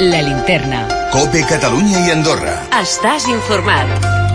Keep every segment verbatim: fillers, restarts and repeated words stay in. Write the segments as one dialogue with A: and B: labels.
A: La Linterna.
B: COPE Catalunya y Andorra.
A: Estás informat.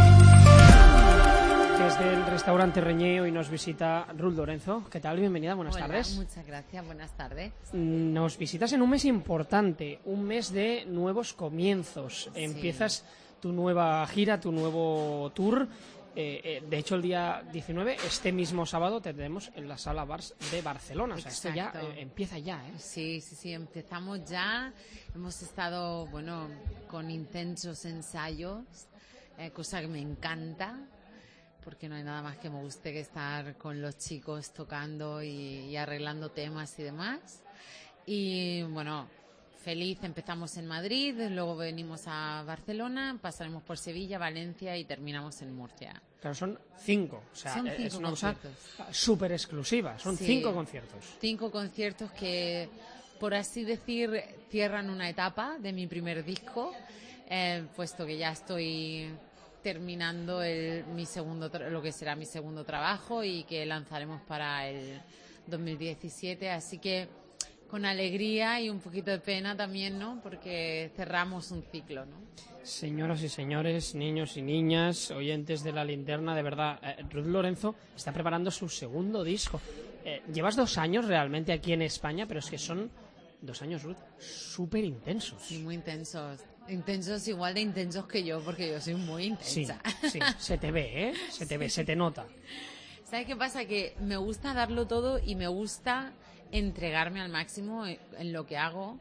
C: Desde el restaurante Reñé hoy nos visita Ruth Lorenzo. ¿Qué tal? Bienvenida, buenas
D: Hola,
C: tardes.
D: Muchas gracias, buenas tardes.
C: Nos visitas en un mes importante, un mes de nuevos comienzos.
D: Sí.
C: Empiezas tu nueva gira, tu nuevo tour. Eh, eh, de hecho, el día diecinueve, este mismo sábado, tendremos en la Sala Bars de Barcelona. O sea, esto ya
D: Exacto.
C: eh, empieza ya, ¿eh?
D: Sí, sí, sí, empezamos ya. Hemos estado, bueno, con intensos ensayos, eh, cosa que me encanta, porque no hay nada más que me guste que estar con los chicos tocando y, y arreglando temas y demás. Y bueno, feliz, empezamos en Madrid, luego venimos a Barcelona, pasaremos por Sevilla, Valencia y terminamos en Murcia.
C: Claro, son cinco. O sea,
D: Son
C: es
D: cinco
C: una cosa
D: conciertos.
C: súper exclusiva. Son
D: Sí.
C: cinco conciertos.
D: Cinco conciertos que, por así decir, cierran una etapa de mi primer disco, eh, puesto que ya estoy terminando el, mi segundo tra- lo que será mi segundo trabajo y que lanzaremos para el dos mil diecisiete, así que con alegría y un poquito de pena también, ¿no? Porque cerramos un ciclo, ¿no?
C: Señoras y señores, niños y niñas, oyentes de La Linterna, de verdad, eh, Ruth Lorenzo está preparando su segundo disco. Eh, llevas dos años realmente aquí en España, pero es que son dos años, Ruth, súper intensos.
D: Sí, muy intensos. Intensos igual de intensos que yo, porque yo soy muy
C: Sí,
D: intensa.
C: sí, se te ve, ¿eh? Se te ve, se te nota.
D: ¿Sabes qué pasa? Que me gusta darlo todo y me gusta entregarme al máximo en, en lo que hago.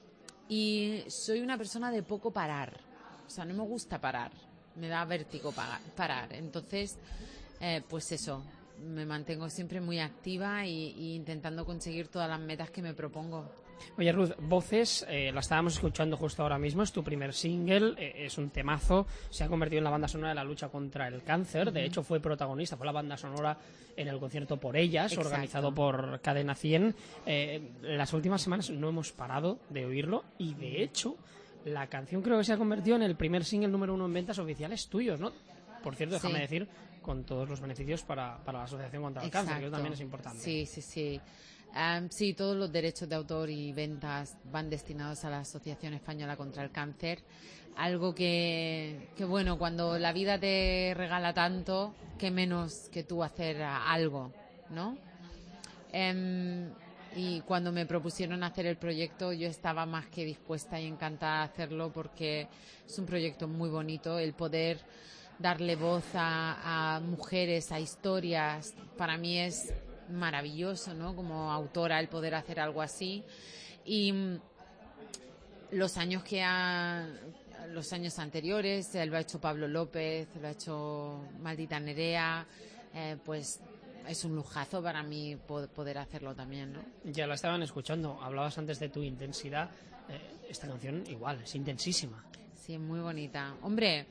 D: Y soy una persona de poco parar. O sea, no me gusta parar. Me da vértigo pa- parar. Entonces, eh, pues eso, me mantengo siempre muy activa y, y intentando conseguir todas las metas que me propongo.
C: Oye, Ruth, Voces, eh, la estábamos escuchando justo ahora mismo, es tu primer single, eh, es un temazo, se ha convertido en la banda sonora de la lucha contra el cáncer, uh-huh. De hecho fue protagonista, fue la banda sonora en el concierto Por Ellas,
D: Exacto.
C: Organizado por Cadena cien. Eh, las últimas semanas no hemos parado de oírlo y de hecho la canción creo que se ha convertido en el primer single número uno en ventas oficiales tuyos, ¿no? Por cierto, déjame
D: Sí.
C: decir, con todos los beneficios para, para la Asociación contra el
D: Exacto.
C: Cáncer, que eso también es importante.
D: Sí, sí, sí. Um, sí, todos los derechos de autor y ventas van destinados a la Asociación Española contra el Cáncer. Algo que, que bueno, cuando la vida te regala tanto, qué menos que tú hacer a- algo, ¿no? Um, y cuando me propusieron hacer el proyecto, yo estaba más que dispuesta y encantada de hacerlo porque es un proyecto muy bonito, el poder darle voz a, a mujeres, a historias, para mí es maravilloso, ¿no? Como autora el poder hacer algo así. Y mm, los años que ha, los años anteriores, eh, lo ha hecho Pablo López, lo ha hecho Maldita Nerea, eh, pues es un lujazo para mí po- poder hacerlo también, ¿no?
C: Ya la estaban escuchando, hablabas antes de tu intensidad, eh, esta canción igual, es intensísima.
D: Sí, muy bonita. Hombre,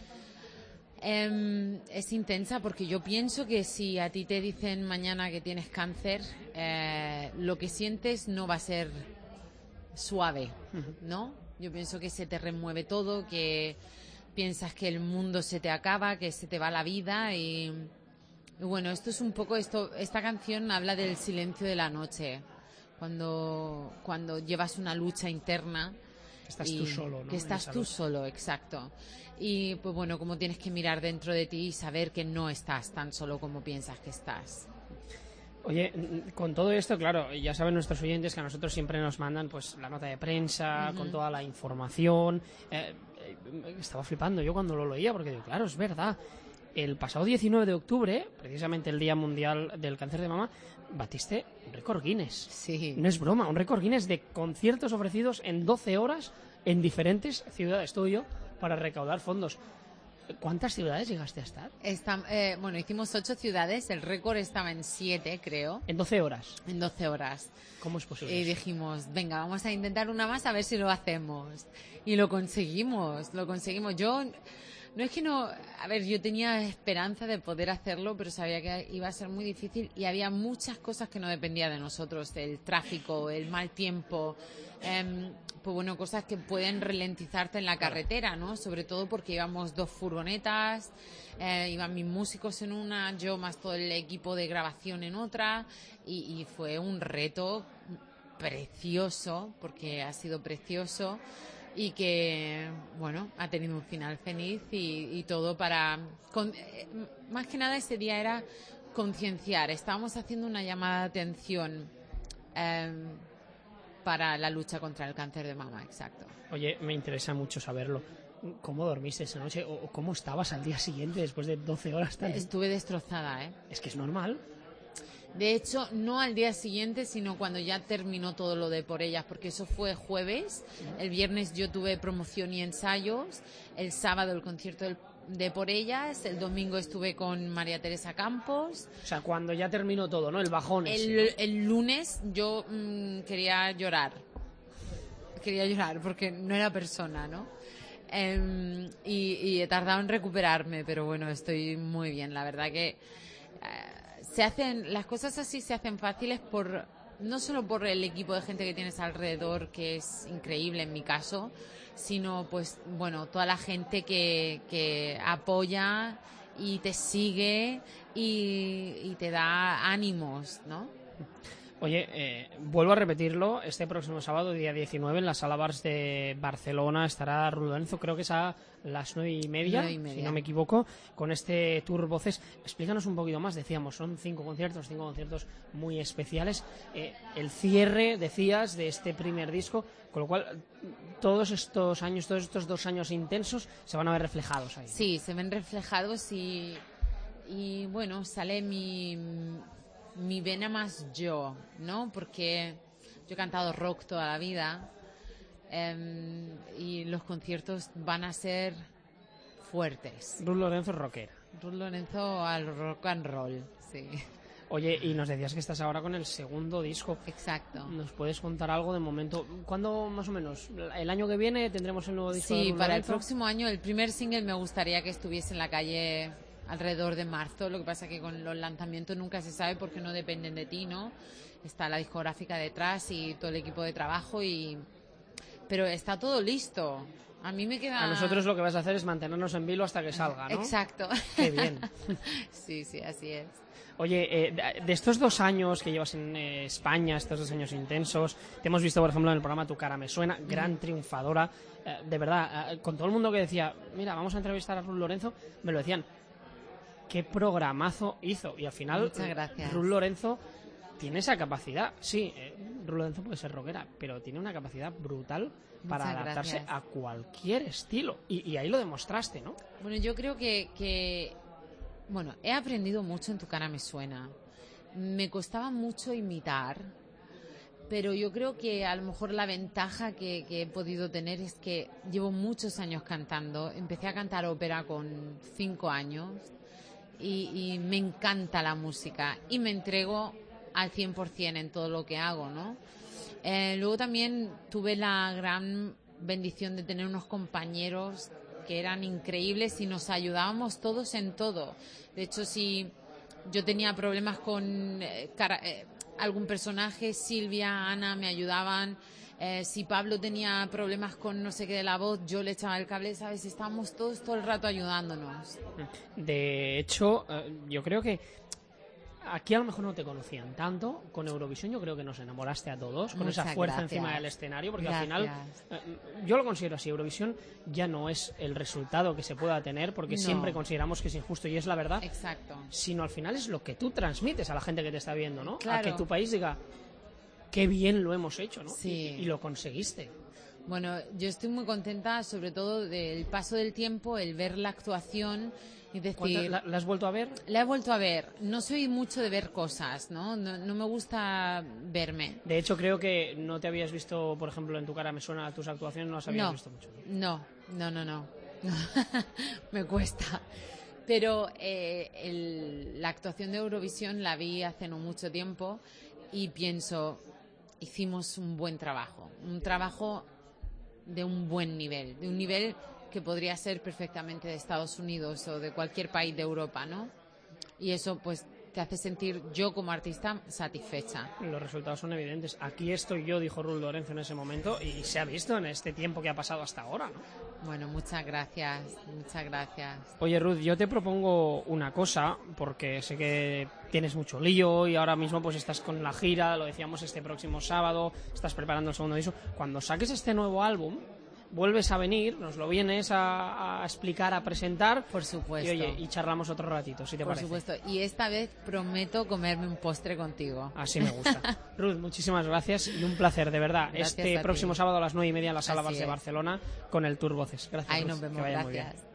D: eh, es intensa porque yo pienso que si a ti te dicen mañana que tienes cáncer, eh, lo que sientes no va a ser suave, ¿no? Yo pienso que se te remueve todo, que piensas que el mundo se te acaba, que se te va la vida y, y bueno, esto es un poco esto. Esta canción habla del silencio de la noche, cuando cuando llevas una lucha interna.
C: Estás
D: Y
C: tú solo, ¿no?
D: Que
C: En
D: estás
C: esa
D: tú
C: lucha.
D: solo, exacto. Y pues bueno, como tienes que mirar dentro de ti y saber que no estás tan solo como piensas que estás.
C: Oye, con todo esto, claro, ya saben nuestros oyentes que a nosotros siempre nos mandan pues la nota de prensa,
D: Ujú.
C: con toda la información. Eh, eh, estaba flipando yo cuando lo leía, porque digo, claro, es verdad. El pasado diecinueve de octubre, precisamente el Día Mundial del Cáncer de Mama, batiste un récord Guinness.
D: Sí.
C: No es broma, un récord Guinness de conciertos ofrecidos en doce horas en diferentes ciudades, todo ello para recaudar fondos. ¿Cuántas ciudades llegaste a estar?
D: Está, eh, bueno, hicimos ocho ciudades, el récord estaba en siete, creo,
C: En doce horas.
D: en doce horas.
C: ¿Cómo es posible
D: Y
C: eso?
D: dijimos, venga, vamos a intentar una más a ver si lo hacemos. Y lo conseguimos, lo conseguimos. Yo, no es que no, a ver, yo tenía esperanza de poder hacerlo, pero sabía que iba a ser muy difícil y había muchas cosas que no dependían de nosotros, el tráfico, el mal tiempo, em, pues bueno, cosas que pueden ralentizarte en la carretera, ¿no? Sobre todo porque íbamos dos furgonetas, eh, iban mis músicos en una, yo más todo el equipo de grabación en otra, y, y fue un reto precioso, porque ha sido precioso, y que, bueno, ha tenido un final feliz y, y todo para... Con, eh, más que nada ese día era concienciar, estábamos haciendo una llamada de atención eh, para la lucha contra el cáncer de mama, exacto.
C: Oye, me interesa mucho saberlo. ¿Cómo dormiste esa noche o cómo estabas al día siguiente después de doce horas? Tan...
D: Estuve destrozada, ¿eh?
C: Es que es normal.
D: De hecho, no al día siguiente, sino cuando ya terminó todo lo de Por Ellas, porque eso fue jueves. El viernes yo tuve promoción y ensayos. El sábado el concierto del, de Por Ellas. El domingo estuve con María Teresa Campos.
C: O sea, cuando ya terminó todo, ¿no? El bajón ese,
D: El,
C: ¿no?
D: el lunes yo mmm, quería llorar. Quería llorar porque no era persona, ¿no? Um, y, y he tardado en recuperarme, pero bueno, estoy muy bien. La verdad que uh, se hacen las cosas así, se hacen fáciles por no solo por el equipo de gente que tienes alrededor, que es increíble en mi caso, sino pues bueno, toda la gente que, que apoya y te sigue y, y te da ánimos, ¿no?
C: Oye, eh, vuelvo a repetirlo, este próximo sábado, día diecinueve, en la Sala Bars de Barcelona estará Ruth Lorenzo, creo que es a las nueve y media,
D: nueve y media,
C: si no me equivoco, con este tour Voces. Explícanos un poquito más, decíamos, son cinco conciertos, cinco conciertos muy especiales. Eh, el cierre, decías, de este primer disco, con lo cual todos estos años, todos estos dos años intensos se van a ver reflejados ahí.
D: Sí, se ven reflejados y, y bueno, sale mi... mi vena más yo, ¿no? Porque yo he cantado rock toda la vida eh, y los conciertos van a ser fuertes.
C: Ruth Lorenzo rockera.
D: Ruth Lorenzo al rock and roll, sí.
C: Oye, y nos decías que estás ahora con el segundo disco.
D: Exacto.
C: ¿Nos puedes contar algo de momento? ¿Cuándo más o menos? ¿El año que viene tendremos el nuevo disco?
D: Sí,
C: de Ruth
D: para
C: Lorenzo?
D: el próximo año, el primer single me gustaría que estuviese en la calle alrededor de marzo. Lo que pasa que con los lanzamientos nunca se sabe porque no dependen de ti, ¿no? Está la discográfica detrás y todo el equipo de trabajo y... pero está todo listo. A mí me queda...
C: A nosotros lo que vas a hacer es mantenernos en vilo hasta que salga, ¿no?
D: Exacto.
C: Qué bien.
D: Sí, sí, así es.
C: Oye, eh, de estos dos años que llevas en eh, España, estos dos años intensos, te hemos visto, por ejemplo, en el programa Tu cara me suena, gran mm. triunfadora. Eh, de verdad, eh, con todo el mundo que decía, mira, vamos a entrevistar a Ruth Lorenzo, me lo decían. Qué programazo hizo. Y al final,
D: muchas gracias.
C: Ruth Lorenzo tiene esa capacidad. Sí, eh, Ruth Lorenzo puede ser rockera, pero tiene una capacidad brutal para muchas adaptarse gracias. A cualquier estilo. Y, y ahí lo demostraste, ¿no?
D: Bueno, yo creo que, que... Bueno, he aprendido mucho en Tu cara me suena. Me costaba mucho imitar, pero yo creo que a lo mejor la ventaja que, que he podido tener es que llevo muchos años cantando. Empecé a cantar ópera con cinco años. Y, y me encanta la música y me entrego al cien por ciento en todo lo que hago, ¿no? Eh, luego también tuve la gran bendición de tener unos compañeros que eran increíbles y nos ayudábamos todos en todo. De hecho, si yo tenía problemas con eh, cara, eh, algún personaje, Silvia, Ana me ayudaban. Eh, si Pablo tenía problemas con no sé qué de la voz, yo le echaba el cable, ¿sabes? Estábamos todos todo el rato ayudándonos.
C: De hecho, eh, yo creo que aquí a lo mejor no te conocían tanto. Con Eurovisión yo creo que nos enamoraste a todos, con
D: Muchas
C: esa fuerza
D: gracias.
C: encima del escenario, porque
D: Gracias.
C: al final, eh, yo lo considero así, Eurovisión ya no es el resultado que se pueda tener, porque
D: No.
C: siempre consideramos que es injusto y es la verdad,
D: Exacto.
C: sino al final es lo que tú transmites a la gente que te está viendo, ¿no?
D: Claro.
C: A que tu país diga, qué bien lo hemos hecho, ¿no?
D: Sí.
C: Y, y lo conseguiste.
D: Bueno, yo estoy muy contenta, sobre todo del paso del tiempo, el ver la actuación y decir...
C: ¿La, ¿La has vuelto a ver?
D: La he vuelto a ver. No soy mucho de ver cosas, ¿no? No, no me gusta verme.
C: De hecho, creo que no te habías visto, por ejemplo, en Tu cara me suena tus actuaciones, no las habías
D: no,
C: visto mucho.
D: No, no, no, no. Me cuesta. Pero eh, el, la actuación de Eurovisión la vi hace no mucho tiempo y pienso, hicimos un buen trabajo. Un trabajo de un buen nivel, de un nivel que podría ser perfectamente de Estados Unidos o de cualquier país de Europa, ¿no? Y eso, pues, te hace sentir, yo como artista, satisfecha.
C: Los resultados son evidentes. Aquí estoy yo, dijo Ruth Lorenzo en ese momento, y se ha visto en este tiempo que ha pasado hasta ahora, ¿no?
D: Bueno, muchas gracias, muchas gracias.
C: Oye, Ruth, yo te propongo una cosa, porque sé que tienes mucho lío y ahora mismo pues estás con la gira, lo decíamos este próximo sábado, estás preparando el segundo disco. Cuando saques este nuevo álbum, vuelves a venir, nos lo vienes a, a explicar, a presentar.
D: Por supuesto.
C: Y oye, y charlamos otro ratito, si te
D: Por
C: parece.
D: supuesto. Y esta vez prometo comerme un postre contigo.
C: Así me gusta. Ruth, muchísimas gracias y un placer, de verdad.
D: Gracias
C: este
D: a
C: próximo
D: ti.
C: sábado a las nueve y media en la Sala
D: Así
C: Bars de
D: es.
C: Barcelona con el Tour Voces. Gracias,
D: Ahí
C: Ruth,
D: nos vemos.
C: que vaya muy bien.
D: Gracias.